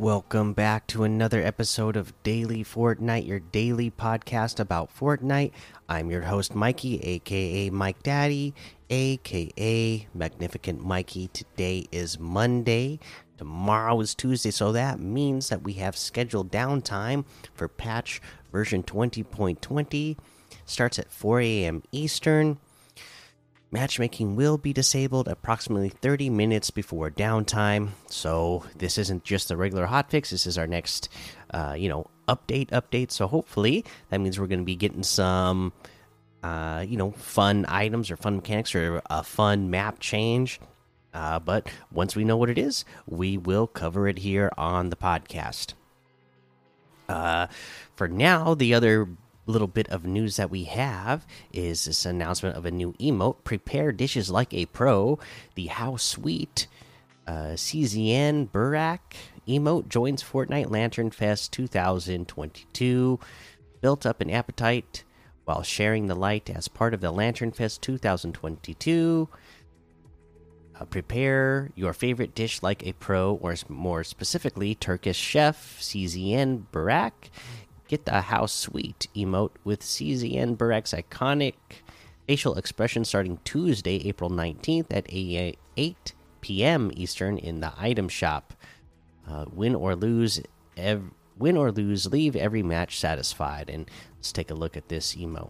Welcome back to another episode of Daily Fortnite, your daily podcast about Fortnite. I'm your host, Mikey, aka Mike Daddy, aka Magnificent Mikey. Today is Monday. Tomorrow is Tuesday, so that means that we have scheduled downtime for patch version 20.20. Starts at 4 a.m. Eastern. Matchmaking will be disabled approximately 30 minutes before downtime. So this isn't just the regular hotfix. This is our next, update. So hopefully that means we're going to be getting some, fun items or fun mechanics or a fun map change. But once we know what it is, we will cover it here on the podcast. For now, the other little bit of news that we have is this announcement of a new emote. Prepare dishes like a pro. The How Sweet CZN Burak emote joins Fortnite Lantern Fest 2022. Built up an appetite while sharing the light as part of the Lantern Fest 2022. Prepare your favorite dish like a pro, or more specifically, Turkish chef CZN Burak. Get the How Sweet emote with CZN Burak's iconic facial expression starting Tuesday, April 19th at 8 p.m. Eastern in the item shop. Win or lose, leave every match satisfied. And let's take a look at this emote.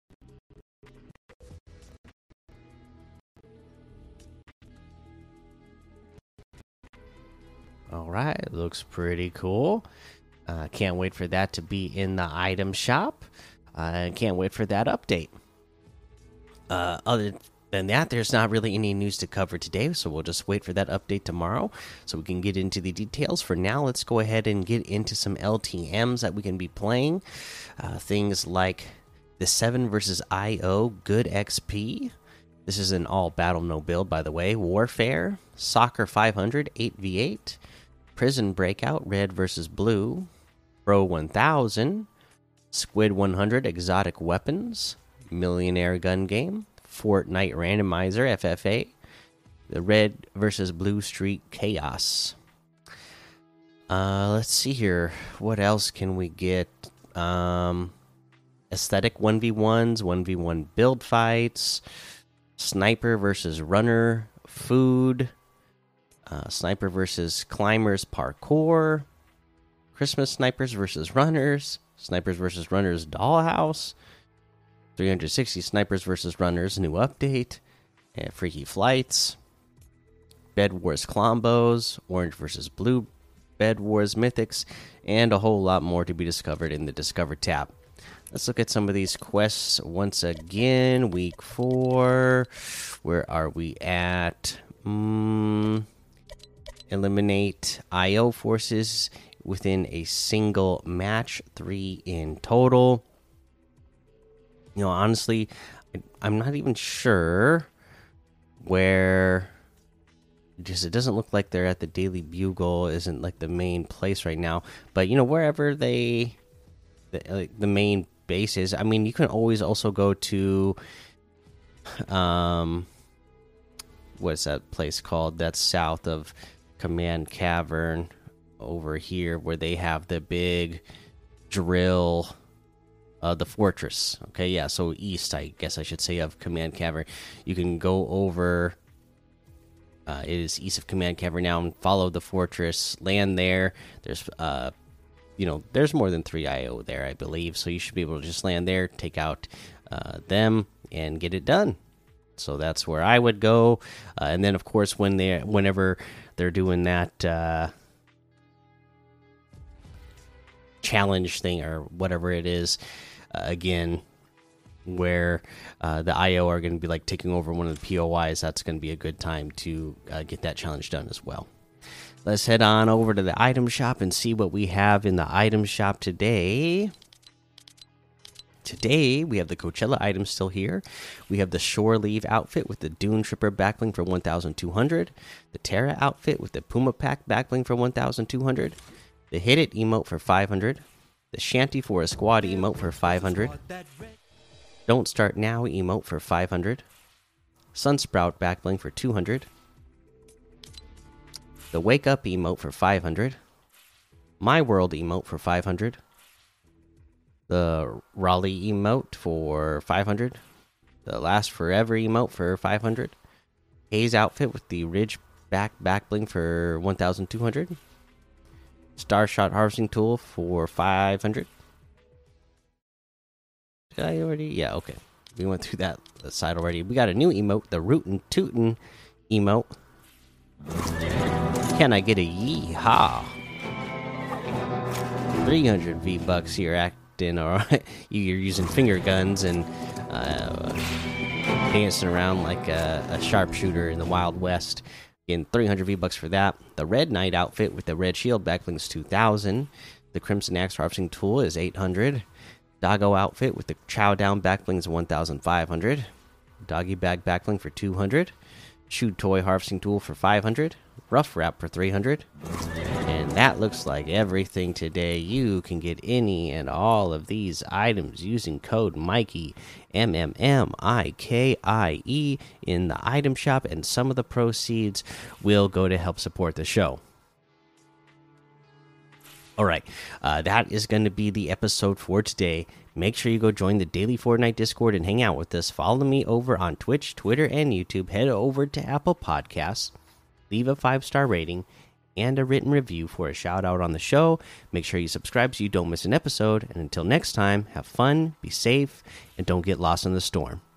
All right, looks pretty cool. Can't wait for that to be in the item shop. Can't wait for that update. Other than that, there's not really any news to cover today, so we'll just wait for that update tomorrow so we can get into the details. For now, let's go ahead and get into some LTMs that we can be playing. Things like the 7 versus IO, good XP. This is an all battle no build, by the way. Warfare, Soccer 500, 8v8. Prison Breakout, red versus blue. Pro 1000, Squid 100, exotic weapons. Millionaire gun game. Fortnite randomizer, FFA. The red versus blue streak chaos. Let's see here. What else can we get? Aesthetic 1v1s, 1v1 build fights. Sniper versus runner, food. Sniper versus climbers, parkour. Christmas snipers versus runners. Snipers versus runners, dollhouse. 360 snipers versus runners, new update. And freaky flights. Bed Wars Clombos. Orange versus blue Bed Wars mythics. And a whole lot more to be discovered in the Discover tab. Let's look at some of these quests once again. Week 4. Where are we at? Eliminate IO forces within a single match, 3 in total. Honestly, I'm not even sure where. It doesn't look like they're at the Daily Bugle. Isn't like the main place right now, but wherever the main base is. I mean, you can always also go to what's that place called? That's south of Command Cavern over here, where they have the big drill, the fortress. Okay, yeah, so east, I guess I should say, of Command Cavern. You can go over. It is east of Command Cavern now, and follow the fortress. Land there. There's there's more than 3 IO there, I believe. So you should be able to just land there, take out them, and get it done. So that's where I would go. And then, of course, whenever they're doing that challenge thing or whatever it is, again, where the IO are going to be like taking over one of the POIs, that's going to be a good time to get that challenge done as well. Let's head on over to the item shop and see what we have in the item shop today. Today, we have the Coachella items still here. We have the Shore Leave outfit with the Dune Tripper backbling for 1,200. The Terra outfit with the Puma Pack backbling for 1,200. The Hit It emote for 500. The Shanty for a Squad emote for 500. Don't Start Now emote for 500. Sunsprout backbling for 200. The Wake Up emote for 500. My World emote for 500. The Raleigh emote for 500. The Last Forever emote for 500. Hayes outfit with the Ridge back bling for 1,200. Starshot harvesting tool for 500. Did I already? Yeah, okay. We went through that side already. We got a new emote, the Rootin' Tootin' emote. Can I get a yeehaw? 300 V-Bucks here acting, or you're using finger guns and dancing around like a sharpshooter in the Wild West. Getting 300 V-Bucks for that. The Red Knight outfit with the Red Shield backlinks 2,000. The Crimson Axe harvesting tool is 800. Doggo outfit with the Chow Down backblings 1,500. Doggy bag backbling for 200. Shoe toy harvesting tool for 500. Rough wrap for 300. And that looks like everything today. You can get any and all of these items using code Mikey, MMMIKIE, in the item shop, and some of the proceeds will go to help support the show. All right, that is going to be the episode for today. Make sure you go join the Daily Fortnite Discord and hang out with us. Follow me over on Twitch, Twitter, and YouTube. Head over to Apple Podcasts, leave a 5-star rating and a written review for a shout out on the show. Make sure you subscribe so you don't miss an episode. And until next time, have fun, be safe, and don't get lost in the storm.